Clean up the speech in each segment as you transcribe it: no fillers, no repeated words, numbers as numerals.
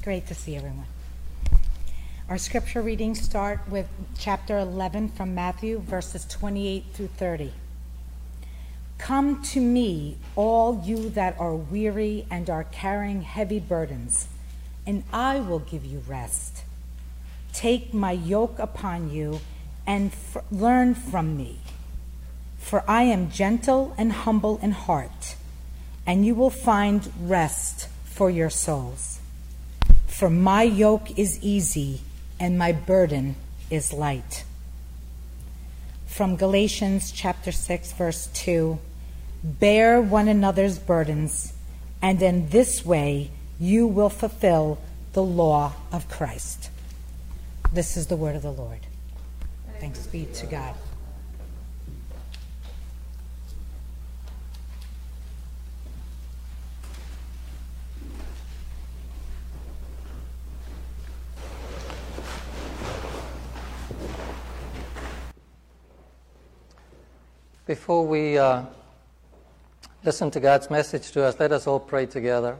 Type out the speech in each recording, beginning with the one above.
Great to see everyone. Our scripture readings start with chapter 11 from Matthew, verses 28 through 30. Come to me, all you that are weary and are carrying heavy burdens, and I will give you rest. Take my yoke upon you and learn from me, for I am gentle and humble in heart, and you will find rest for your souls. For my yoke is easy and my burden is light. From Galatians chapter 6, verse 2, bear one another's burdens, and in this way you will fulfill the law of Christ. This is the word of the Lord. Thanks be to God. Before we listen to God's message to us, let us all pray together.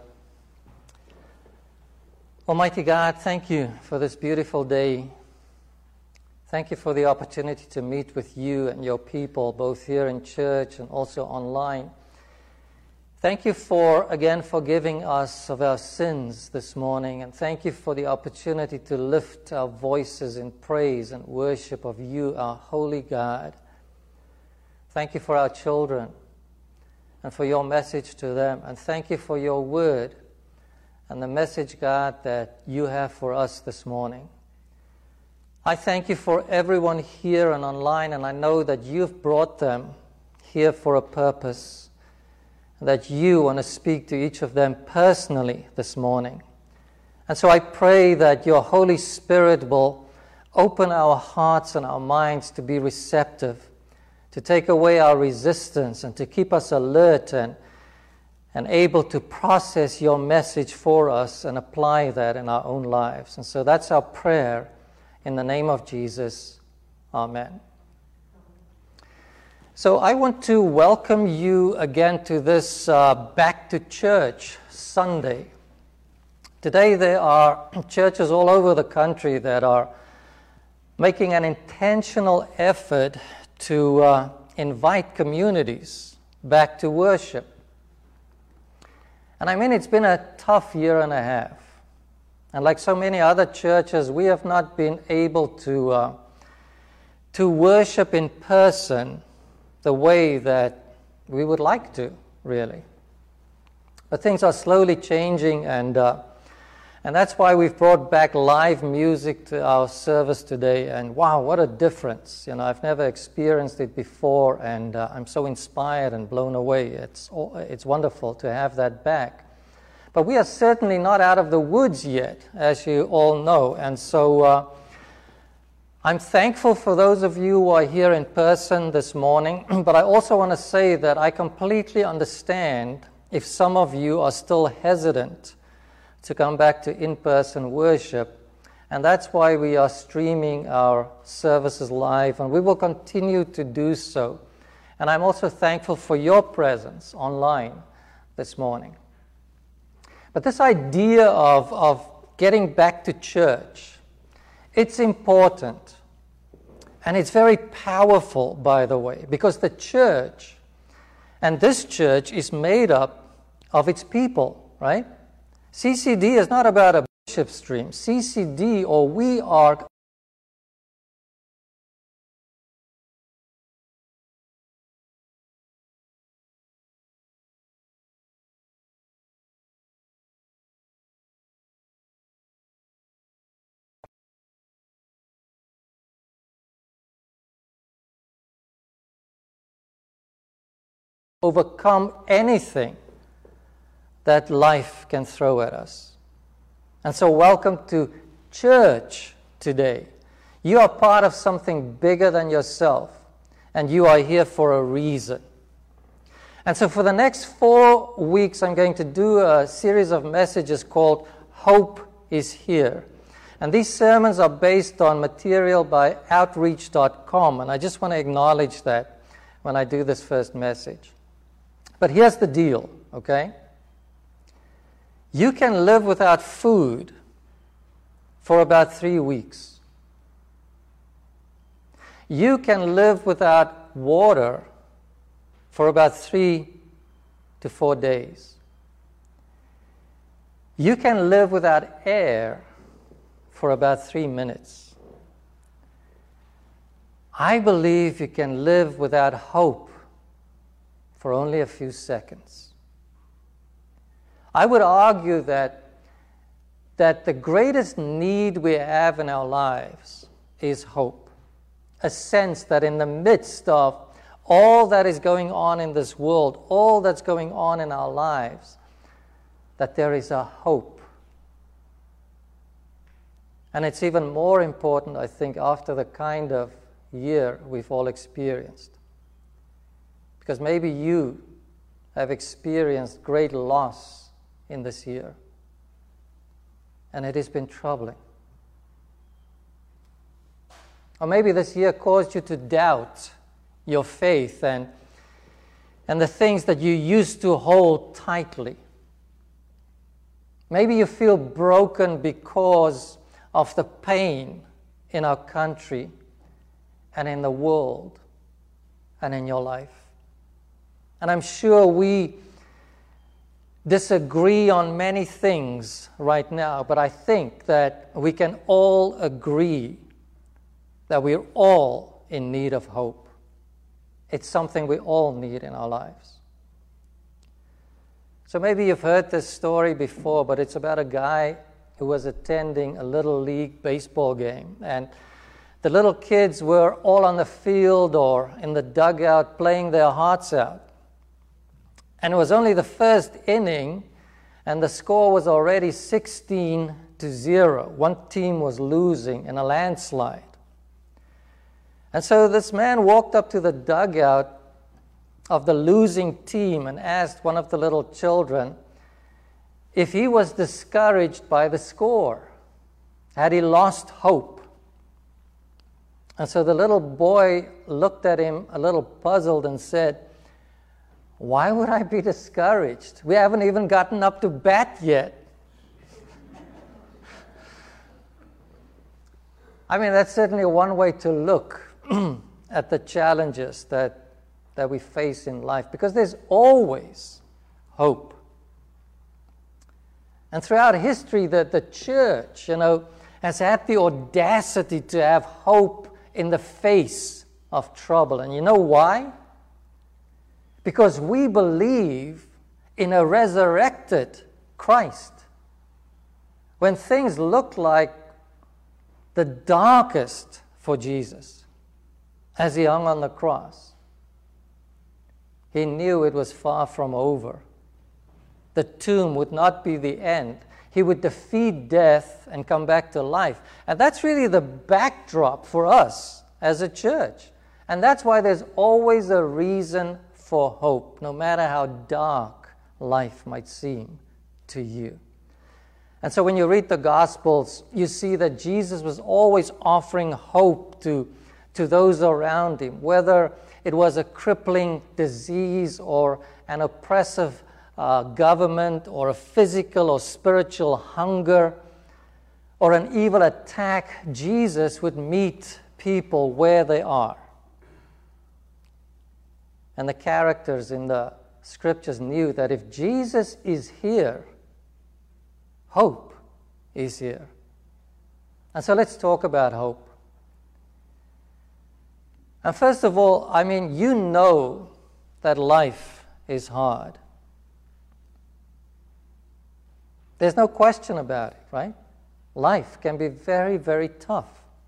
Almighty God, thank you for this beautiful day. Thank you for the opportunity to meet with you and your people, both here in church and also online. Thank you for, again, forgiving us of our sins this morning, and thank you for the opportunity to lift our voices in praise and worship of you, our holy God. Thank you for our children and for your message to them. And thank you for your word and the message, God, that you have for us this morning. I thank you for everyone here and online, and I know that you've brought them here for a purpose, and that you want to speak to each of them personally this morning. And so I pray that your Holy Spirit will open our hearts and our minds to be receptive, to take away our resistance and to keep us alert and able to process your message for us and apply that in our own lives. And so that's our prayer in the name of Jesus. Amen. So I want to welcome you again to this Back to Church Sunday. Today there are churches all over the country that are making an intentional effort to invite communities back to worship. And I mean, it's been a tough year and a half. And like so many other churches, we have not been able to worship in person the way that we would like to, really. But things are slowly changing, and that's why we've brought back live music to our service today. And wow, what a difference. You know, I've never experienced it before, and I'm so inspired and blown away. It's wonderful to have that back. But we are certainly not out of the woods yet, as you all know. And so I'm thankful for those of you who are here in person this morning. But I also want to say that I completely understand if some of you are still hesitant to come back to in-person worship, and that's why we are streaming our services live, and we will continue to do so. And I'm also thankful for your presence online this morning. But this idea of getting back to church, it's important, and it's very powerful, by the way, because the church, and this church is made up of its people, right? CCD is not about a worship stream. CCD, or we are overcome anything that life can throw at us. And so welcome to church today. You are part of something bigger than yourself, and you are here for a reason. And so for the next 4 weeks, I'm going to do a series of messages called Hope is Here. And these sermons are based on material by Outreach.com, and I just want to acknowledge that when I do this first message. But here's the deal, okay? You can live without food for about 3 weeks. You can live without water for about 3 to 4 days. You can live without air for about 3 minutes. I believe you can live without hope for only a few seconds. I would argue that the greatest need we have in our lives is hope. A sense that in the midst of all that is going on in this world, all that's going on in our lives, that there is a hope. And it's even more important, I think, after the kind of year we've all experienced. Because maybe you have experienced great loss in this year, and it has been troubling. Or maybe this year caused you to doubt your faith and the things that you used to hold tightly. Maybe you feel broken because of the pain in our country and in the world and in your life. And I'm sure we disagree on many things right now, but I think that we can all agree that we're all in need of hope. It's something we all need in our lives. So maybe you've heard this story before, but it's about a guy who was attending a little league baseball game, and the little kids were all on the field or in the dugout playing their hearts out. And it was only the first inning, and the score was already 16-0. One team was losing in a landslide. And so this man walked up to the dugout of the losing team and asked one of the little children if he was discouraged by the score. Had he lost hope? And so the little boy looked at him a little puzzled and said, "Why would I be discouraged? We haven't even gotten up to bat yet." I mean, that's certainly one way to look at the challenges that we face in life, because there's always hope. And throughout history, the church, has had the audacity to have hope in the face of trouble. And you know why? Because we believe in a resurrected Christ. When things looked like the darkest for Jesus as he hung on the cross, he knew it was far from over. The tomb would not be the end. He would defeat death and come back to life. And that's really the backdrop for us as a church. And that's why there's always a reason for hope, no matter how dark life might seem to you. And so when you read the Gospels, you see that Jesus was always offering hope to those around him, whether it was a crippling disease or an oppressive government or a physical or spiritual hunger or an evil attack. Jesus would meet people where they are. And the characters in the scriptures knew that if Jesus is here, hope is here. And so let's talk about hope. And first of all, you know that life is hard. There's no question about it, right? Life can be very, very tough.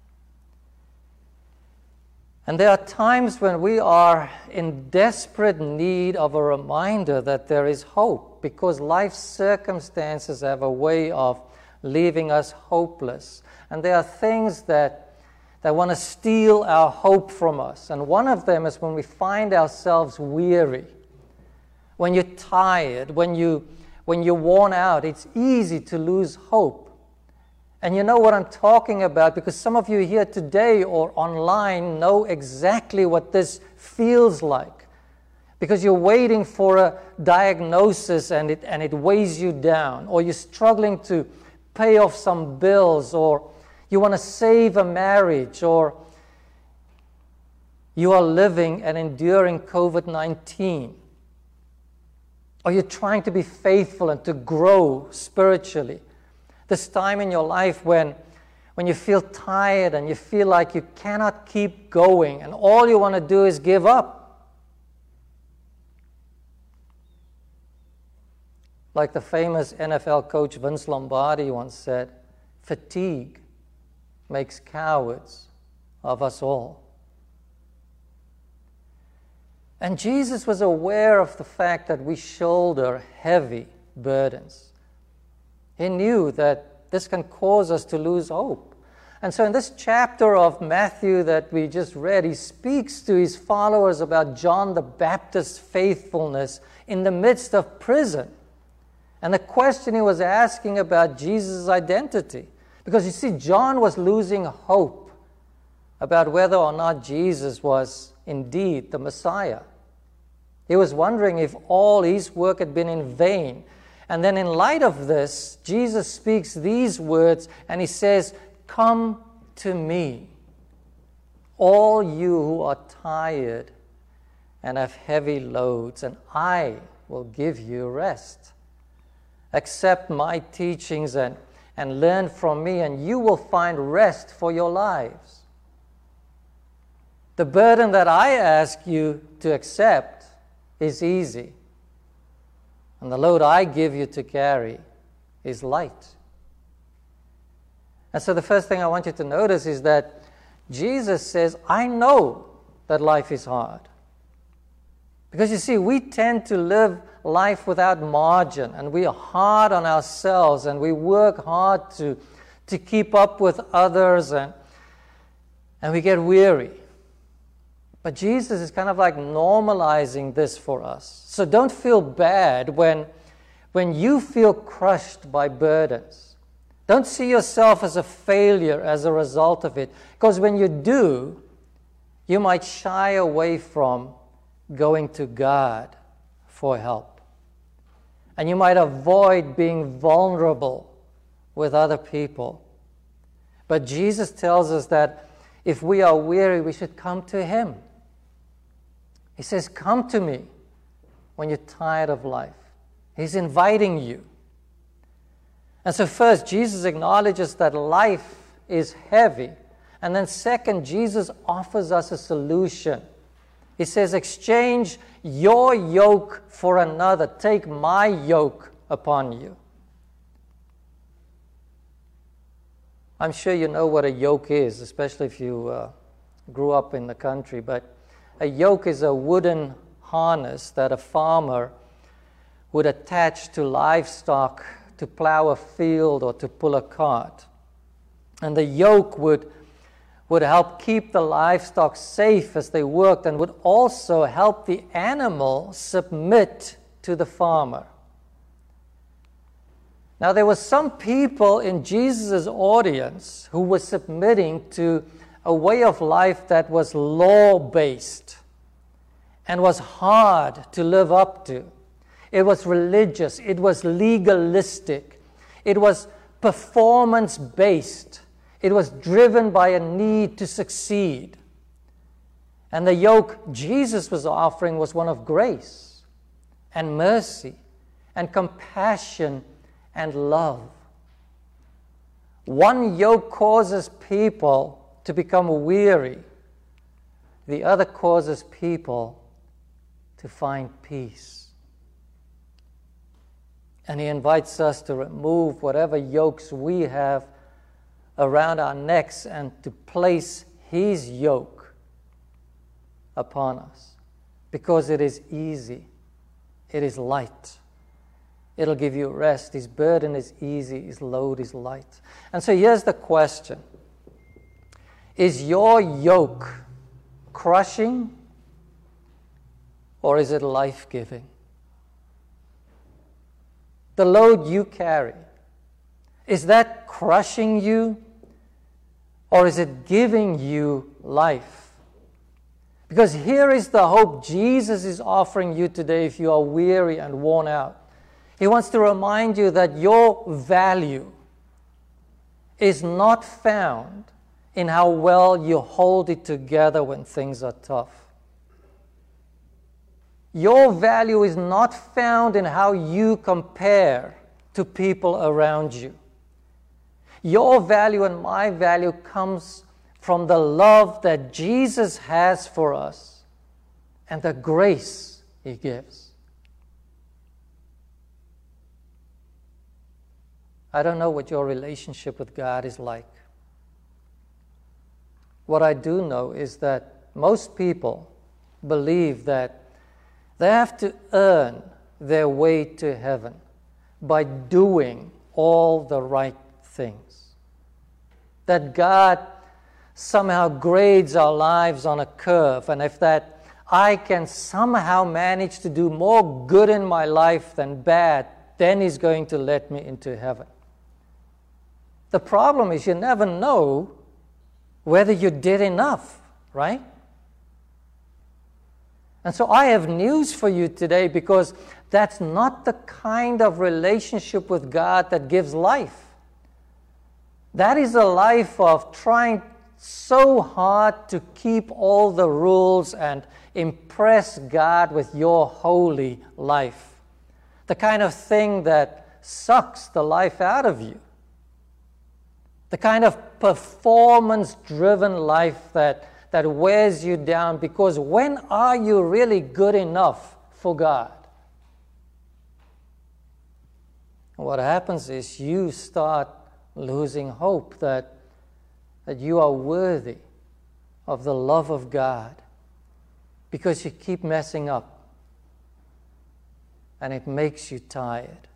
And there are times when we are in desperate need of a reminder that there is hope, because life's circumstances have a way of leaving us hopeless. And there are things that want to steal our hope from us. And one of them is when we find ourselves weary, when you're tired, when you're worn out. It's easy to lose hope. And you know what I'm talking about, because some of you here today or online know exactly what this feels like, because you're waiting for a diagnosis and it weighs you down, or you're struggling to pay off some bills, or you want to save a marriage, or you are living and enduring COVID-19, or you're trying to be faithful and to grow spiritually. This time in your life when you feel tired and you feel like you cannot keep going and all you want to do is give up. Like the famous NFL coach Vince Lombardi once said, fatigue makes cowards of us all. And Jesus was aware of the fact that we shoulder heavy burdens. He knew that this can cause us to lose hope. And so in this chapter of Matthew that we just read, he speaks to his followers about John the Baptist's faithfulness in the midst of prison. And the question he was asking about Jesus' identity. Because you see, John was losing hope about whether or not Jesus was indeed the Messiah. He was wondering if all his work had been in vain. And then in light of this, Jesus speaks these words and he says, "Come to me, all you who are tired and have heavy loads, and I will give you rest. Accept my teachings and learn from me, and you will find rest for your lives. The burden that I ask you to accept is easy, and the load I give you to carry is light." And so the first thing I want you to notice is that Jesus says, I know that life is hard. Because you see, we tend to live life without margin, and we are hard on ourselves, and we work hard to keep up with others, and we get weary. But Jesus is kind of like normalizing this for us. So don't feel bad when you feel crushed by burdens. Don't see yourself as a failure as a result of it. Because when you do, you might shy away from going to God for help. And you might avoid being vulnerable with other people. But Jesus tells us that if we are weary, we should come to Him. He says, come to me when you're tired of life. He's inviting you. And so first, Jesus acknowledges that life is heavy. And then second, Jesus offers us a solution. He says, exchange your yoke for another. Take my yoke upon you. I'm sure you know what a yoke is, especially if you grew up in the country. But a yoke is a wooden harness that a farmer would attach to livestock to plow a field or to pull a cart. And the yoke would help keep the livestock safe as they worked, and would also help the animal submit to the farmer. Now there were some people in Jesus' audience who were submitting to a way of life that was law-based and was hard to live up to. It was religious, it was legalistic, it was performance-based, it was driven by a need to succeed. And the yoke Jesus was offering was one of grace and mercy and compassion and love. One yoke causes people to become weary. The other causes people to find peace. And He invites us to remove whatever yokes we have around our necks and to place His yoke upon us. Because it is easy. It is light. It'll give you rest. His burden is easy. His load is light. And so here's the question. Is your yoke crushing, or is it life-giving? The load you carry, is that crushing you, or is it giving you life? Because here is the hope Jesus is offering you today if you are weary and worn out. He wants to remind you that your value is not found in how well you hold it together when things are tough. Your value is not found in how you compare to people around you. Your value and my value comes from the love that Jesus has for us and the grace He gives. I don't know what your relationship with God is like. What I do know is that most people believe that they have to earn their way to heaven by doing all the right things. That God somehow grades our lives on a curve, and if that I can somehow manage to do more good in my life than bad, then He's going to let me into heaven. The problem is you never know whether you did enough, right? And so I have news for you today, because that's not the kind of relationship with God that gives life. That is a life of trying so hard to keep all the rules and impress God with your holy life. The kind of thing that sucks the life out of you. The kind of performance-driven life that wears you down, because when are you really good enough for God? And what happens is you start losing hope that you are worthy of the love of God, because you keep messing up and it makes you tired.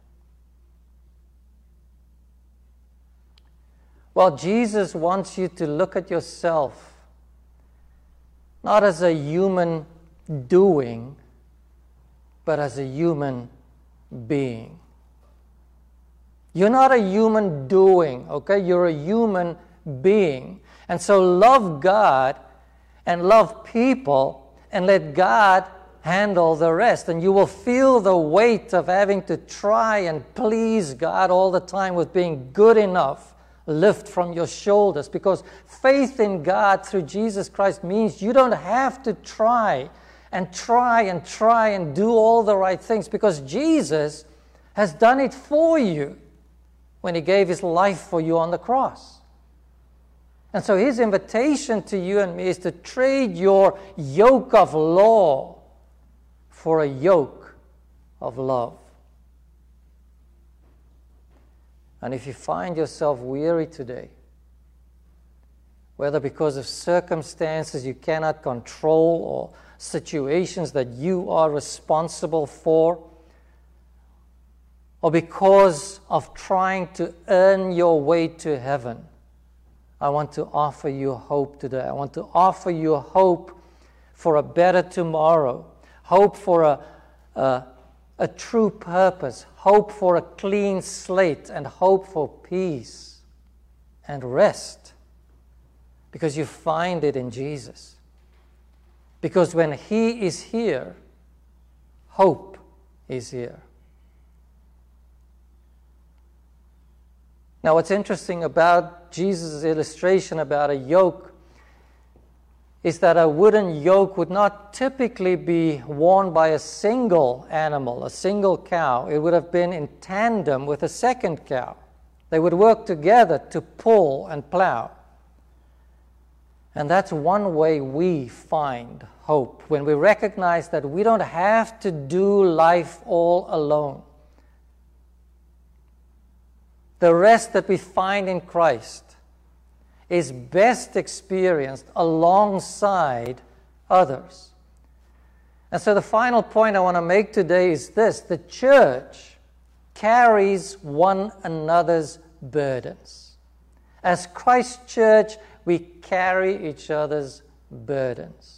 Well, Jesus wants you to look at yourself not as a human doing, but as a human being. You're not a human doing, okay? You're a human being. And so love God and love people and let God handle the rest. And you will feel the weight of having to try and please God all the time with being good enough lift from your shoulders, because faith in God through Jesus Christ means you don't have to try and do all the right things, because Jesus has done it for you when He gave His life for you on the cross. And so His invitation to you and me is to trade your yoke of law for a yoke of love. And if you find yourself weary today, whether because of circumstances you cannot control or situations that you are responsible for, or because of trying to earn your way to heaven, I want to offer you hope today. I want to offer you hope for a better tomorrow, hope for a true purpose, hope for a clean slate, and hope for peace and rest, because you find it in Jesus. Because when He is here, hope is here. Now, what's interesting about Jesus' illustration about a yoke is that a wooden yoke would not typically be worn by a single animal, a single cow. It would have been in tandem with a second cow. They would work together to pull and plow. And that's one way we find hope, when we recognize that we don't have to do life all alone. The rest that we find in Christ is best experienced alongside others. And so the final point I want to make today is this: the church carries one another's burdens. As Christ's church, we carry each other's burdens.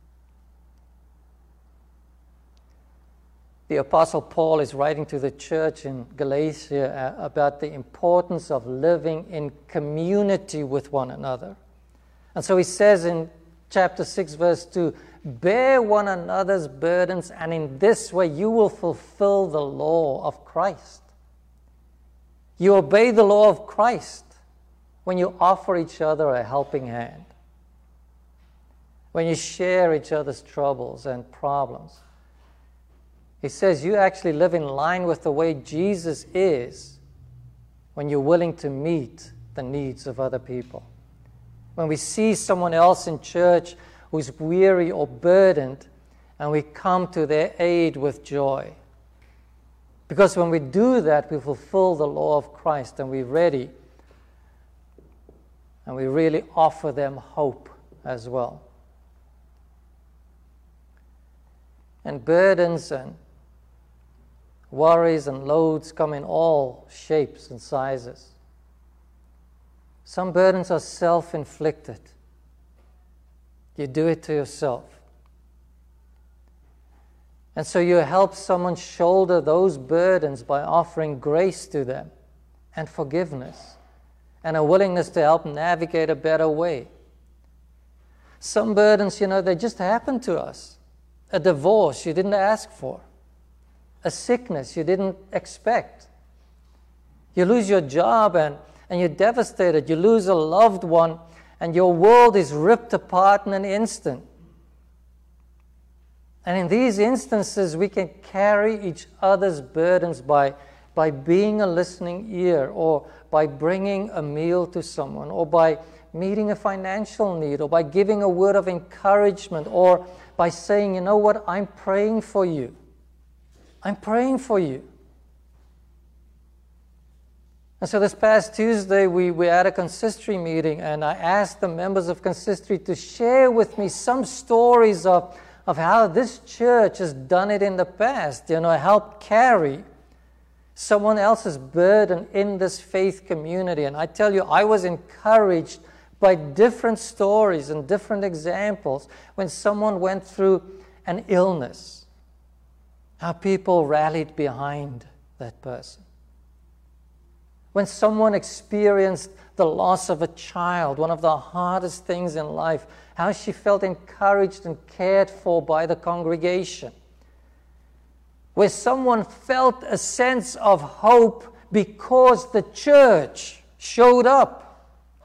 The Apostle Paul is writing to the church in Galatia about the importance of living in community with one another. And so he says in chapter 6, verse 2, "Bear one another's burdens, and in this way you will fulfill the law of Christ." You obey the law of Christ when you offer each other a helping hand, when you share each other's troubles and problems. He says you actually live in line with the way Jesus is when you're willing to meet the needs of other people. When we see someone else in church who's weary or burdened, and we come to their aid with joy. Because when we do that, we fulfill the law of Christ, and we're ready, and we really offer them hope as well. And burdens and worries and loads come in all shapes and sizes. Some burdens are self-inflicted. You do it to yourself. And so you help someone shoulder those burdens by offering grace to them and forgiveness and a willingness to help navigate a better way. Some burdens, they just happen to us. A divorce you didn't ask for. A sickness you didn't expect. You lose your job and you're devastated. You lose a loved one and your world is ripped apart in an instant. And in these instances, we can carry each other's burdens by being a listening ear, or by bringing a meal to someone, or by meeting a financial need, or by giving a word of encouragement, or by saying, you know what, I'm praying for you. I'm praying for you. And so this past Tuesday, we had a consistory meeting, and I asked the members of consistory to share with me some stories of how this church has done it in the past, help carry someone else's burden in this faith community. And I tell you, I was encouraged by different stories and different examples when someone went through an illness, how people rallied behind that person. When someone experienced the loss of a child, one of the hardest things in life, how she felt encouraged and cared for by the congregation. Where someone felt a sense of hope because the church showed up.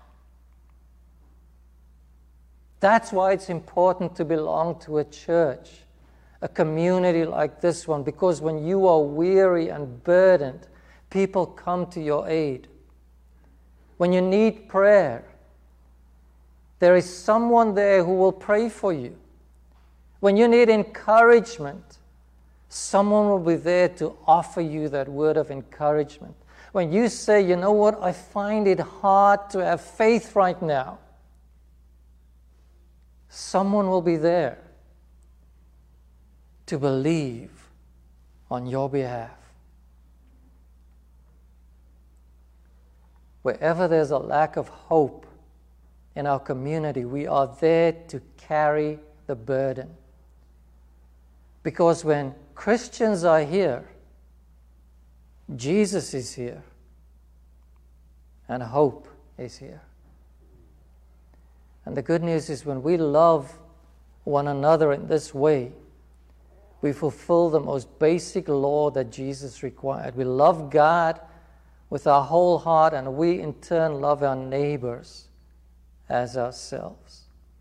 That's why it's important to belong to a church, a community like this one, because when you are weary and burdened, people come to your aid. When you need prayer, there is someone there who will pray for you. When you need encouragement, someone will be there to offer you that word of encouragement. When you say, you know what, I find it hard to have faith right now, someone will be there to believe on your behalf. Wherever there's a lack of hope in our community, we are there to carry the burden. Because when Christians are here, Jesus is here, and hope is here. And the good news is when we love one another in this way, we fulfill the most basic law that Jesus required. We love God with our whole heart, and we in turn love our neighbors as ourselves.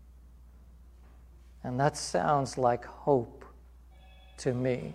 And that sounds like hope to me.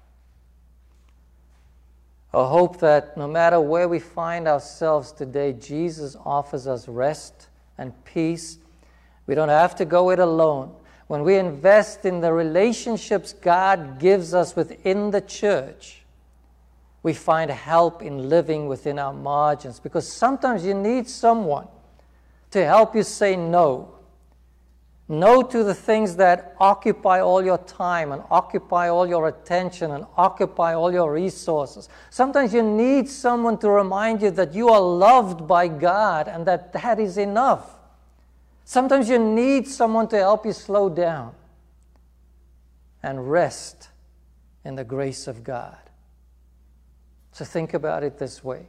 A hope that no matter where we find ourselves today, Jesus offers us rest and peace. We don't have to go it alone. When we invest in the relationships God gives us within the church, we find help in living within our margins, because sometimes you need someone to help you say no. No to the things that occupy all your time and occupy all your attention and occupy all your resources. Sometimes you need someone to remind you that you are loved by God and that is enough. Sometimes you need someone to help you slow down and rest in the grace of God. So think about it this way.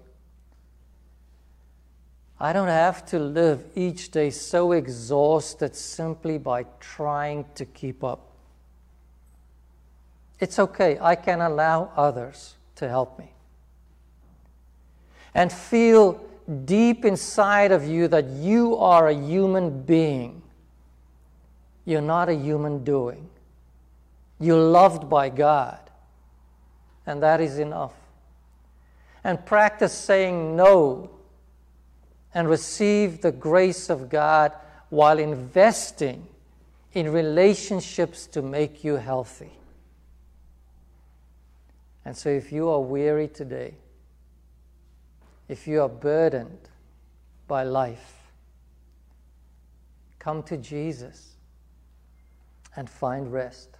I don't have to live each day so exhausted simply by trying to keep up. It's okay. I can allow others to help me. And feel deep inside of you that you are a human being. You're not a human doing. You're loved by God, and that is enough. And practice saying no and receive the grace of God while investing in relationships to make you healthy. And so if you are weary today, if you are burdened by life, come to Jesus and find rest.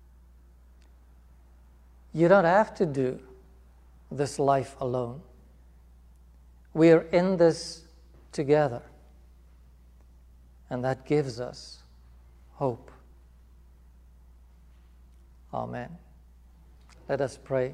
You don't have to do this life alone. We are in this together, and that gives us hope. Amen. Let us pray.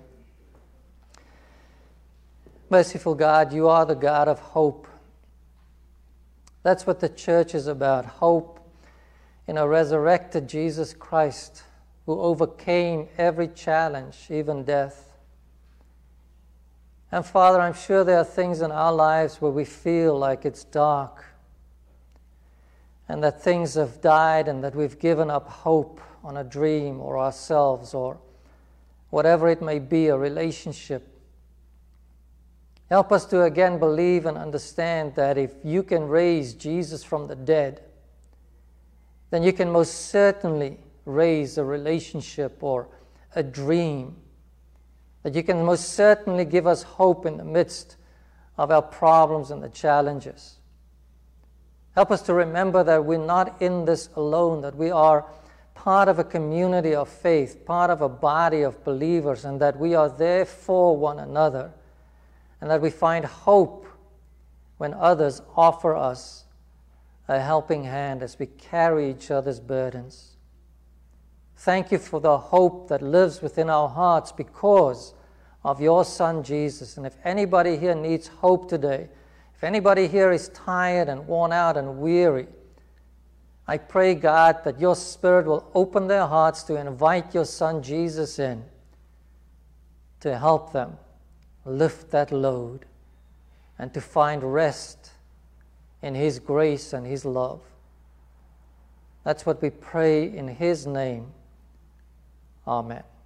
Merciful God, you are the God of hope. That's what the church is about, hope in a resurrected Jesus Christ who overcame every challenge, even death. And Father, I'm sure there are things in our lives where we feel like it's dark and that things have died and that we've given up hope on a dream or ourselves or whatever it may be, a relationship. Help us to again believe and understand that if you can raise Jesus from the dead, then you can most certainly raise a relationship or a dream, that you can most certainly give us hope in the midst of our problems and the challenges. Help us to remember that we're not in this alone, that we are part of a community of faith, part of a body of believers, and that we are there for one another, and that we find hope when others offer us a helping hand as we carry each other's burdens. Thank you for the hope that lives within our hearts because of your Son, Jesus. And if anybody here needs hope today, if anybody here is tired and worn out and weary, I pray, God, that your Spirit will open their hearts to invite your Son, Jesus, in to help them lift that load and to find rest in his grace and his love. That's what we pray in his name. Amen.